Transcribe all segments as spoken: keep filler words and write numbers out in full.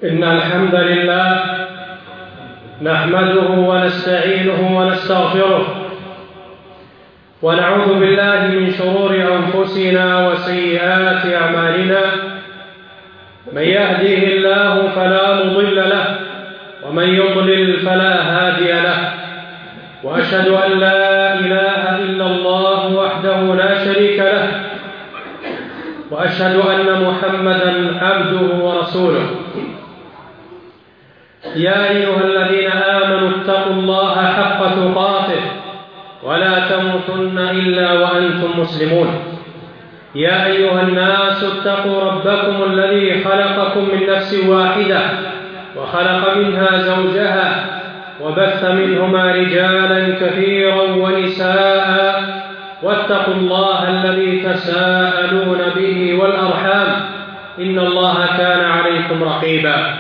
إن الحمد لله نحمده ونستعينه ونستغفره ونعوذ بالله من شرور أنفسنا وسيئات أعمالنا. من يهده الله فلا مضل له ومن يضلل فلا هادي له، وأشهد أن لا إله إلا الله وحده لا شريك له، وأشهد أن محمدًا عبده ورسوله. يا أيها الذين آمنوا اتقوا الله حق تقاته ولا تموتن إلا وأنتم مسلمون. يا أيها الناس اتقوا ربكم الذي خلقكم من نفس واحدة وخلق منها زوجها وبث منهما رجالا كثيرا ونساء، واتقوا الله الذي تساءلون به والأرحام إن الله كان عليكم رقيبا.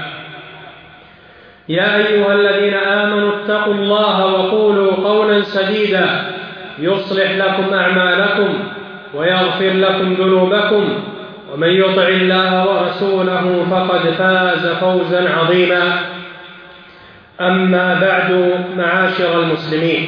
يا أيها الذين آمنوا اتقوا الله وقولوا قولا سديدا يصلح لكم أعمالكم ويغفر لكم ذنوبكم، ومن يطع الله ورسوله فقد فاز فوزا عظيما. أما بعد، معاشر المسلمين،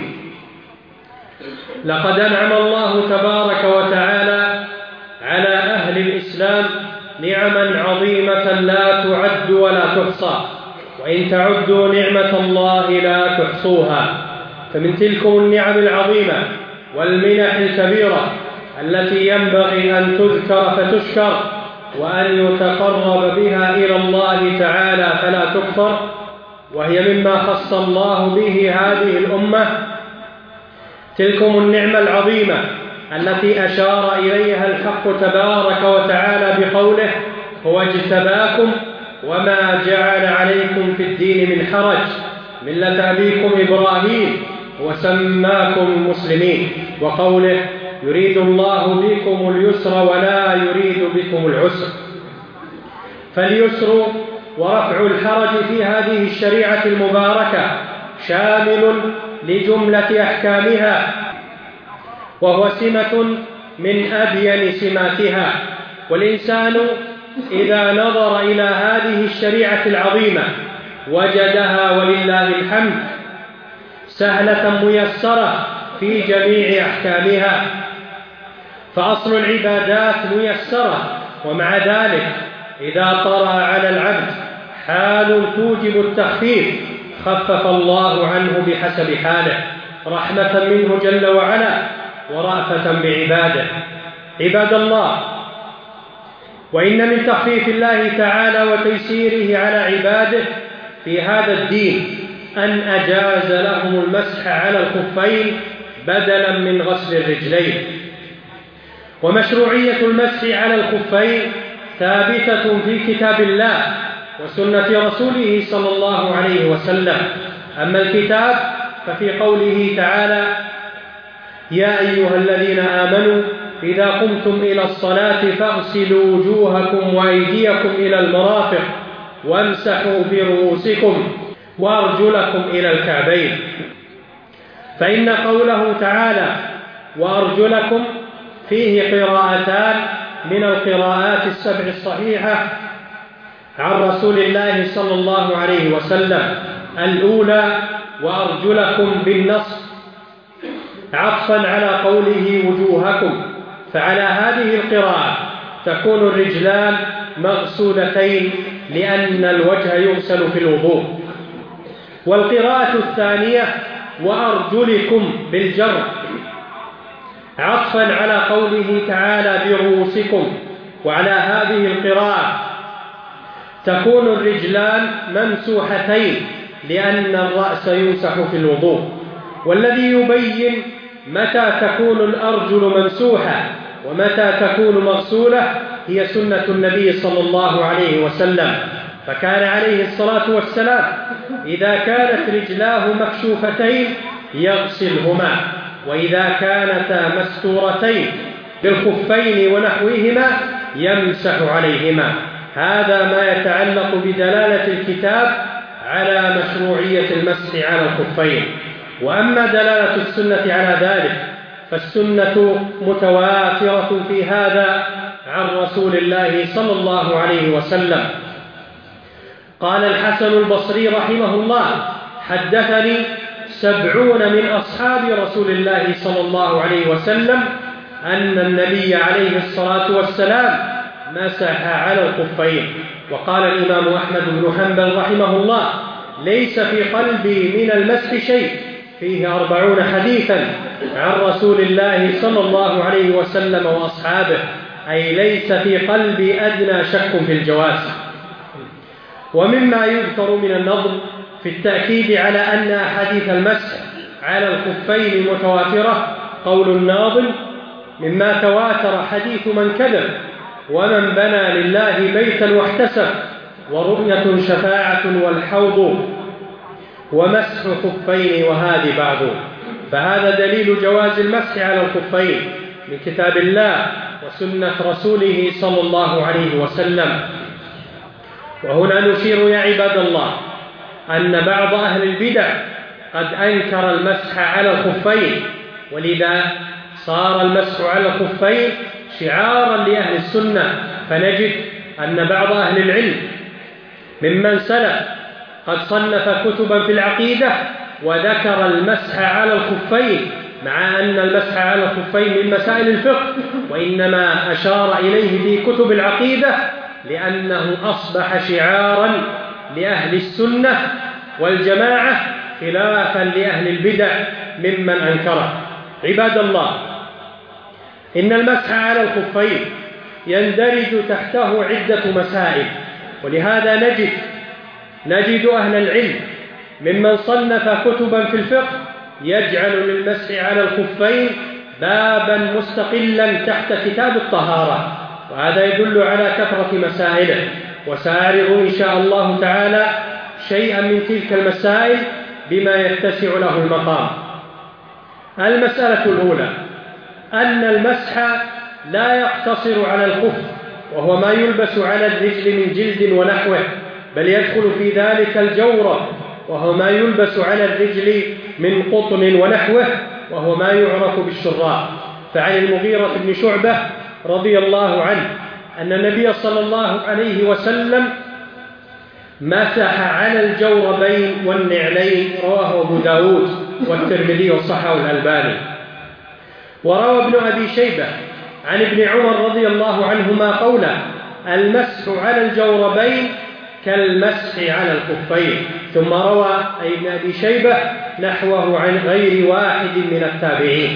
لقد أنعم الله تبارك وتعالى على أهل الإسلام نعما عظيمة لا تعد ولا تحصى، وإن تعدوا نعمة الله لا تحصوها. فمن تلكم النعم العظيمة والمنح الكبيرة التي ينبغي أن تذكر فتشكر وأن يتقرب بها إلى الله تعالى فلا تكفر، وهي مما خص الله به هذه الأمة، تلكم النعمة العظيمة التي أشار إليها الحق تبارك وتعالى بقوله: هو اجتباكم وما جعل عليكم في الدين من حرج ملة أبيكم إبراهيم وسماكم مسلمين، وقوله: يريد الله بكم اليسر ولا يريد بكم العسر. فاليسر ورفع الحرج في هذه الشريعة المباركة شامل لجملة أحكامها، وهو سمة من أبين سماتها. والإنسان إذا نظر إلى هذه الشريعة العظيمة وجدها ولله الحمد سهلة ميسرة في جميع أحكامها، فأصل العبادات ميسرة، ومع ذلك إذا طرأ على العبد حال توجب التخفيف خفف الله عنه بحسب حاله، رحمة منه جل وعلا ورأفة بعباده. عباد الله، وإن من تخفيف الله تعالى وتيسيره على عباده في هذا الدين أن أجاز لهم المسح على الخفين بدلا من غسل الرجلين. ومشروعية المسح على الخفين ثابتة في كتاب الله وسنة رسوله صلى الله عليه وسلم. أما الكتاب ففي قوله تعالى: يا أيها الذين آمنوا إذا قمتم إلى الصلاة فاغسلوا وجوهكم وأيديكم إلى المرافق وامسحوا برؤوسكم وأرجلكم إلى الكعبين. فإن قوله تعالى وأرجلكم فيه قراءتان من القراءات السبع الصحيحة عن رسول الله صلى الله عليه وسلم. الأولى وأرجلكم بالنصب عطفا على قوله وجوهكم، فعلى هذه القراءة تكون الرجلان مغسولتين لأن الوجه يغسل في الوضوء. والقراءة الثانية وأرجلكم بالجر عطفا على قوله تعالى برؤوسكم، وعلى هذه القراءة تكون الرجلان ممسوحتين لأن الرأس يمسح في الوضوء. والذي يبين متى تكون الأرجل ممسوحة ومتى تكون مغسولة هي سنة النبي صلى الله عليه وسلم، فكان عليه الصلاة والسلام إذا كانت رجلاه مكشوفتين يغسلهما، وإذا كانتا مستورتين بالخفين ونحوهما يمسح عليهما. هذا ما يتعلق بدلالة الكتاب على مشروعية المسح على الخفين. وأما دلالة السنة على ذلك فالسنة متواترة في هذا عن رسول الله صلى الله عليه وسلم. قال الحسن البصري رحمه الله: حدثني سبعون من أصحاب رسول الله صلى الله عليه وسلم أن النبي عليه الصلاة والسلام مسح على الخفين. وقال الإمام أحمد بن حنبل رحمه الله: ليس في قلبي من المسح شيء، فيه أربعون حديثا عن رسول الله صلى الله عليه وسلم وأصحابه، أي ليس في قلبي أدنى شك في الجواز. ومما يذكر من النظم في التأكيد على أن أحاديث المسح على الخفين متواترة قول الناظم: مما تواتر حديث من كذب، ومن بنى لله بيتا واحتسب، ورؤية شفاعة والحوض، ومسح خفين وهذه بعض. فهذا دليل جواز المسح على الخفين من كتاب الله وسنة رسوله صلى الله عليه وسلم. وهنا نشير يا عباد الله أن بعض أهل البدع قد أنكر المسح على الخفين، ولذا صار المسح على الخفين شعارا لأهل السنة. فنجد أن بعض أهل العلم ممن سلف قد صنف كتبا في العقيدة وذكر المسح على الخفين، مع أن المسح على الخفين من مسائل الفقه، وإنما أشار إليه في كتب العقيدة لأنه أصبح شعارا لأهل السنة والجماعة خلافا لأهل البدع ممن أنكره. عباد الله، إن المسح على الخفين يندرج تحته عدة مسائل، ولهذا نجد نجد أهل العلم ممن صنف كتبا في الفقه يجعل للمسح على الخفين بابا مستقلا تحت كتاب الطهارة، وهذا يدل على كثرة مسائله. وسأعرض إن شاء الله تعالى شيئا من تلك المسائل بما يتسع له المقام. المسألة الأولى أن المسح لا يقتصر على الخف، وهو ما يلبس على الرجل من جلد ونحوه، بل يدخل في ذلك الجورب، وهو ما يلبس على الرجل من قطن ونحوه، وهو ما يعرف بالشراب. فعن المغيرة بن شعبة رضي الله عنه أن النبي صلى الله عليه وسلم مسح على الجوربين والنعلين، رواه أبو داود والترمذي وصححه الألباني. وروى ابن أبي شيبة عن ابن عمر رضي الله عنهما قوله: المسح على الجوربين كالمسح على الخفين. ثم روى أي ابن أبي شيبة نحوه عن غير واحد من التابعين.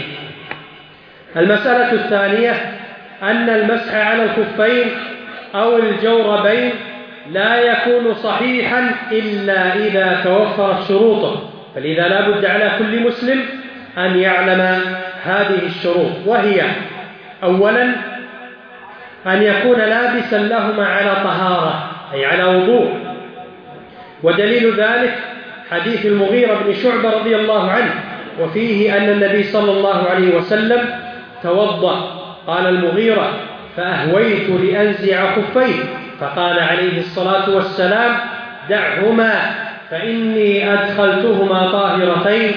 المسألة الثانية أن المسح على الخفين أو الجوربين لا يكون صحيحا إلا إذا توفرت شروطه، فلذا لا بد على كل مسلم أن يعلم هذه الشروط، وهي: أولا أن يكون لابسا لهما على طهارة، أي على وضوء. ودليل ذلك حديث المغيرة بن شعبة رضي الله عنه، وفيه أن النبي صلى الله عليه وسلم توضأ. قال المغيرة: فأهويت لأنزع خفيه، فقال عليه الصلاة والسلام: دعهما فإني أدخلتهما طاهرتين،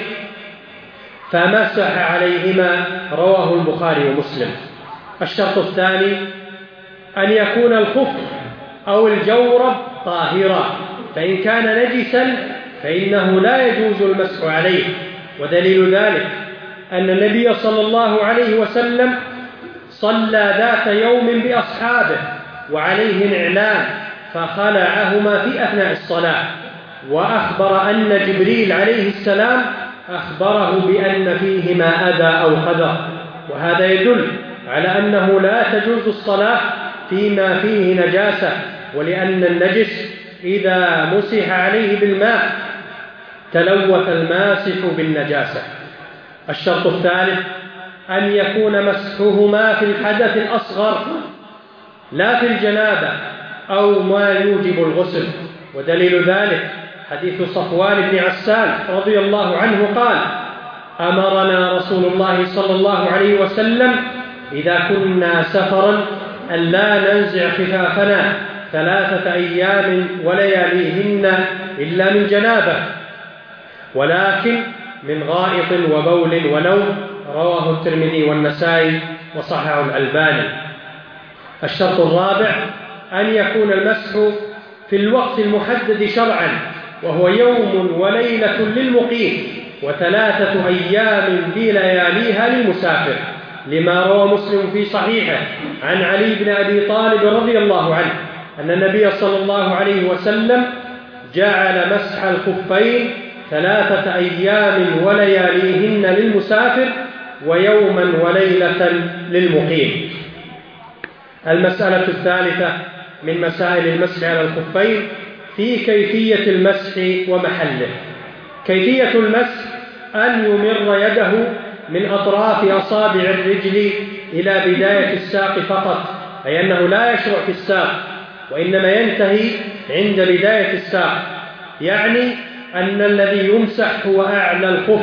فمسح عليهما. رواه البخاري ومسلم. الشرط الثاني أن يكون الخف أو الجورب طاهرا، فإن كان نجسا فإنه لا يجوز المسح عليه. ودليل ذلك أن النبي صلى الله عليه وسلم صلى ذات يوم بأصحابه وعليه نعلان، فخلعهما في أثناء الصلاة، وأخبر أن جبريل عليه السلام أخبره بأن فيهما أذى أو قدر. وهذا يدل على أنه لا تجوز الصلاة فيما فيه نجاسة، ولأن النجس إذا مسح عليه بالماء تلوث الماسح بالنجاسة. الشرط الثالث أن يكون مسحهما في الحدث الأصغر لا في الجنابة أو ما يوجب الغسل. ودليل ذلك حديث صفوان بن عسال رضي الله عنه قال: أمرنا رسول الله صلى الله عليه وسلم إذا كنا سفرا أن لا ننزع خفافنا ثلاثة أيام ولياليهن إلا من جنابة، ولكن من غائط وبول ونوم. رواه الترمذي والنسائي وصححه الألباني. الشرط الرابع أن يكون المسح في الوقت المحدد شرعا، وهو يوم وليلة للمقيم وثلاثة أيام بلياليها للمسافر، لما روى مسلم في صحيحه عن علي بن أبي طالب رضي الله عنه أن النبي صلى الله عليه وسلم جعل مسح الخفين ثلاثة أيام ولياليهن للمسافر ويوما وليلة للمقيم. المسألة الثالثة من مسائل المسح على الخفين في كيفية المسح ومحله. كيفية المسح أن يمر يده من أطراف أصابع الرجل إلى بداية الساق فقط، أي أنه لا يشرع في الساق وإنما ينتهي عند بداية الساق، يعني أن الذي يمسح هو أعلى الخف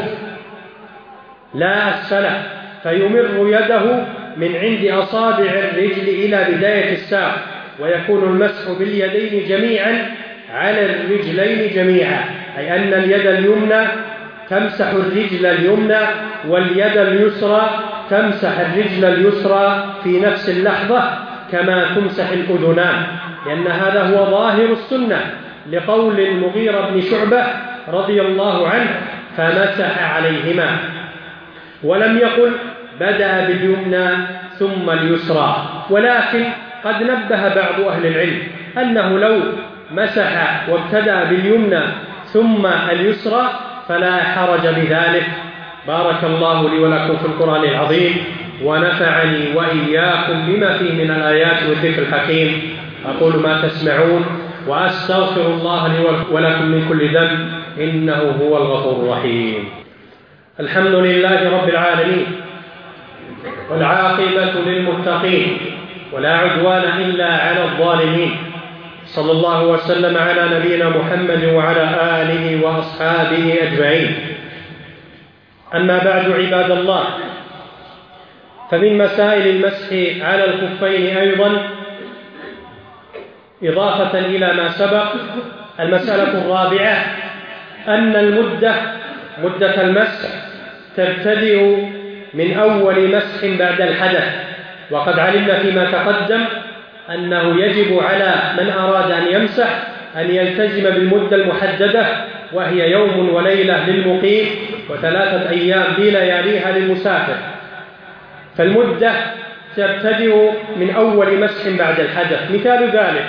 لا أسفله، فيمر يده من عند أصابع الرجل إلى بداية الساق، ويكون المسح باليدين جميعا على الرجلين جميعا، أي أن اليد اليمنى تمسح الرجل اليمنى واليد اليسرى تمسح الرجل اليسرى في نفس اللحظة كما تمسح الأذنان، لأن هذا هو ظاهر السنة لقول المغيرة بن شعبة رضي الله عنه فمسح عليهما، ولم يقل بدأ باليمنى ثم اليسرى. ولكن قد نبه بعض أهل العلم أنه لو مسح وابتدأ باليمنى ثم اليسرى فلا حرج بذلك. بارك الله لي ولكم في القرآن العظيم، ونفعني وإياكم بما فيه من الآيات والذكر الحكيم. أقول ما تسمعون وأستغفر الله لي ولكم من كل ذنب إنه هو الغفور الرحيم. الحمد لله رب العالمين، والعاقبة للمتقين، ولا عدوان إلا على الظالمين. صلى الله وسلم على نبينا محمد وعلى آله وأصحابه أجمعين. أما بعد عباد الله، فمن مسائل المسح على الخفين أيضا إضافة إلى ما سبق المسألة الرابعة أن المدة مدة المسح تبتدئ من أول مسح بعد الحدث، وقد علمنا فيما تقدم أنه يجب على من أراد أن يمسح أن يلتزم بالمدة المحددة، وهي يوم وليلة للمقيم وثلاثة أيام بلياليها للمسافر. فالمدة تبتدئ من أول مسح بعد الحدث. مثال ذلك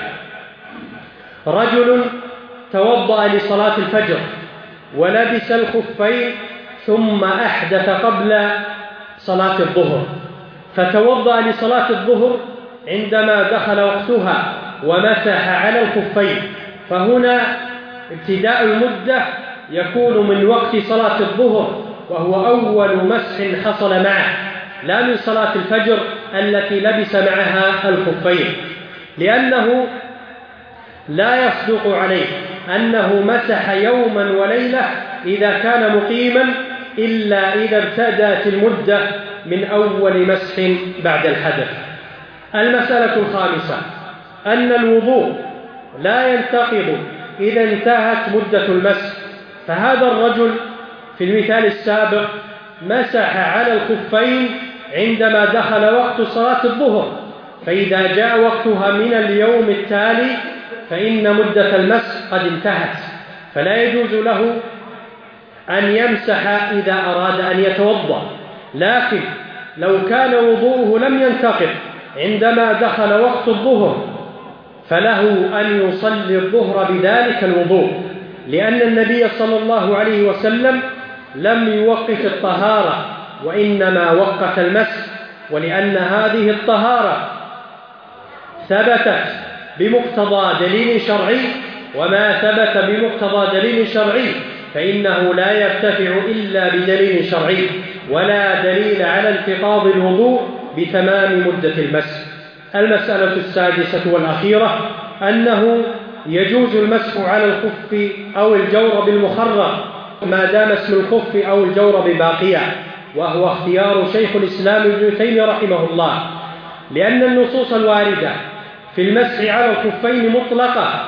رجل توضأ لصلاة الفجر ولبس الخفين ثم أحدث قبل صلاة الظهر، فتوضأ لصلاة الظهر عندما دخل وقتها ومسح على الخفين، فهنا ابتداء المدة يكون من وقت صلاة الظهر، وهو أول مسح حصل معه، لا من صلاة الفجر التي لبس معها الخفين، لأنه لا يصدق عليه أنه مسح يوما وليلة إذا كان مقيما إلا إذا ابتدأت المدة من أول مسح بعد الحدث. المسألة الخامسة أن الوضوء لا ينتقض إذا انتهت مدة المسح، فهذا الرجل في المثال السابق مسح على الخفين عندما دخل وقت صلاة الظهر، فإذا جاء وقتها من اليوم التالي فإن مدة المسح قد انتهت، فلا يجوز له أن يمسح إذا أراد أن يتوضأ. لكن لو كان وضوءه لم ينتقض عندما دخل وقت الظهر فله أن يصلي الظهر بذلك الوضوء، لأن النبي صلى الله عليه وسلم لم يوقف الطهارة وإنما وقف المسح، ولأن هذه الطهارة ثبتت بمقتضى دليل شرعي، وما ثبت بمقتضى دليل شرعي فإنه لا يرتفع إلا بدليل شرعي، ولا دليل على انتقاض الوضوء بتمام مدة المسح. المسألة السادسة والأخيرة أنه يجوز المسح على الخف أو الجورب المخرق ما دام اسم الخف أو الجورب باقيا، وهو اختيار شيخ الإسلام ابن تيمية رحمه الله، لأن النصوص الواردة في المسح على الخفين مطلقة،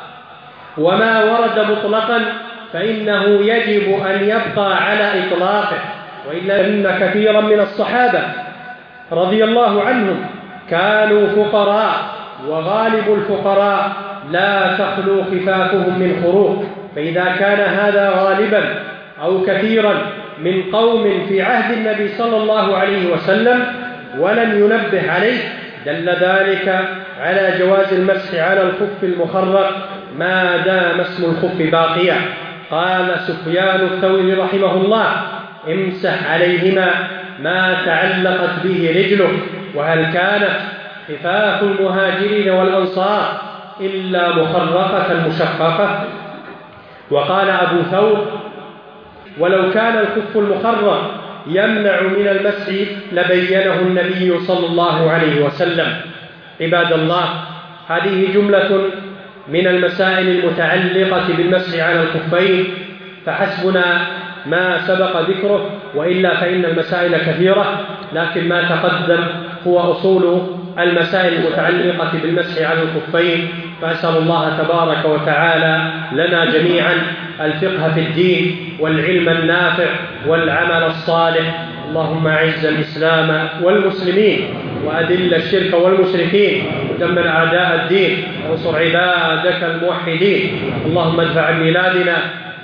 وما ورد مطلقا فإنه يجب أن يبقى على إطلاقه، وإلا إن كثيرا من الصحابة رضي الله عنهم كانوا فقراء، وغالب الفقراء لا تخلو خفافهم من خروق. فإذا كان هذا غالبا أو كثيرا من قوم في عهد النبي صلى الله عليه وسلم ولم ينبه عليه دل ذلك على جواز المسح على الخف المخرق ما دام اسم الخف باقيا. قال سفيان الثوري رحمه الله: امسح عليهما ما تعلقت به رجله. وهل كانت خفاف المهاجرين والأنصار إلا مخرقة مشققة؟ وقال أبو ثور: ولو كان الخف المخرق يمنع من المسح لبينه النبي صلى الله عليه وسلم. عباد الله، هذه جملة من المسائل المتعلقة بالمسح على الخفين، فحسبنا ما سبق ذكره، وإلا فإن المسائل كثيرة، لكن ما تقدم هو أصول المسائل المتعلقة بالمسح على الخفين. فأسأل الله تبارك وتعالى لنا جميعا الفقه في الدين والعلم النافع والعمل الصالح. اللهم أعز الإسلام والمسلمين وأذل الشرك والمشركين ودمر أعداء الدين وانصر عبادك الموحدين. اللهم ادفع عن بلادنا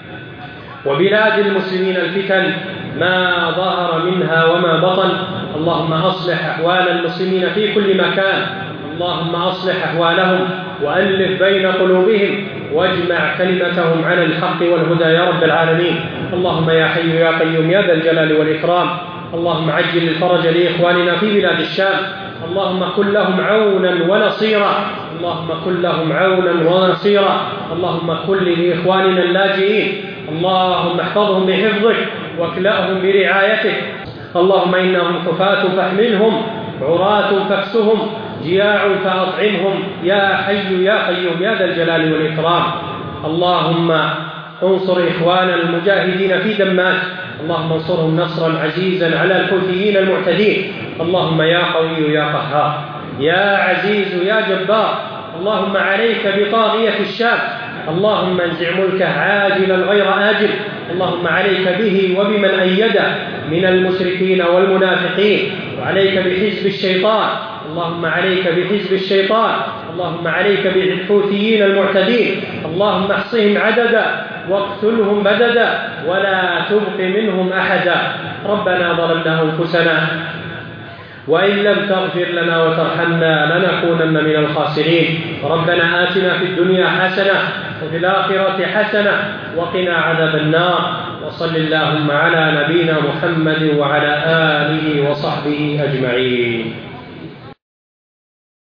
وبلاد المسلمين الفتن ما ظهر منها وما بطن. اللهم أصلح أحوال المسلمين في كل مكان. اللهم أصلح أحوالهم وألف بين قلوبهم واجمع كلمتهم على الحق والهدى يا رب العالمين. اللهم يا حي يا قيوم يا ذا الجلال والإكرام، اللهم عجل الفرج لإخواننا في بلاد الشام. اللهم كن لهم عونا ونصيرا، اللهم كن لهم عونا ونصيرا. اللهم كن لإخواننا اللاجئين، اللهم احفظهم بحفظك واكلأهم برعايتك. اللهم إنهم حفاة فاحملهم، عراة فاكسهم، جياع فأطعمهم يا حي يا قيوم يا ذا الجلال والإكرام. اللهم انصر إخوان المجاهدين في دماج، اللهم انصرهم نصرا عزيزا على الحوثيين المعتدين. اللهم يا قوي يا قهار يا عزيز يا جبار، اللهم عليك بطاغية الشام، اللهم انزع ملكه عاجلا غير آجل. اللهم عليك به وبمن أيده من المشركين والمنافقين، وعليك بحزب الشيطان، اللهم عليك بحزب الشيطان، اللهم عليك بالحوثيين المعتدين، اللهم احصهم عددا واقتلهم بددا ولا تبق منهم أحدا. ربنا ظلمنا أنفسنا وإن لم تغفر لنا وترحمنا لنكونن من الخاسرين. ربنا آتنا في الدنيا حسنة وفي الآخرة حسنة وقنا عذاب النار. وصل اللهم على نبينا محمد وعلى آله وصحبه أجمعين.